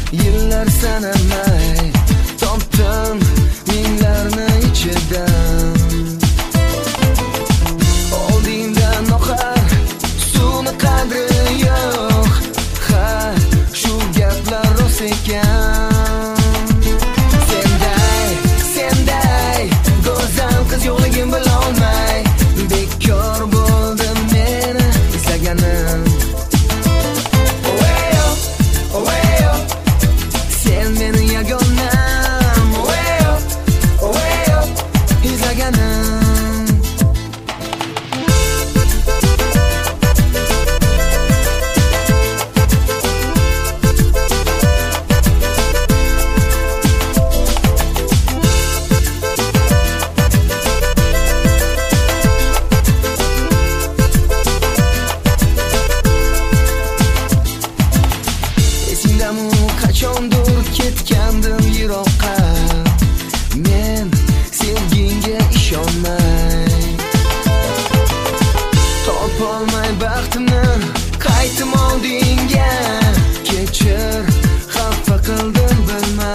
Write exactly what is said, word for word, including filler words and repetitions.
yillar sanamay topdim minglarni ichidan. Oldingdan oqar suvni qadri yo'q. Ha, shu gaplar rost ekan. Senday, senday go'zal qiz yo'qligin bilolmay bekor bo'ldim meni izlaganim. Oweyo, oweyo, sen meni yagonam. Oweyo, oweyo, izlaganim. Qachondir ketgandim yiroqqa, men sevgingga ishonmay topolmay baxtimni qaytim oldingga. Kechir, xafa qildim bilmay.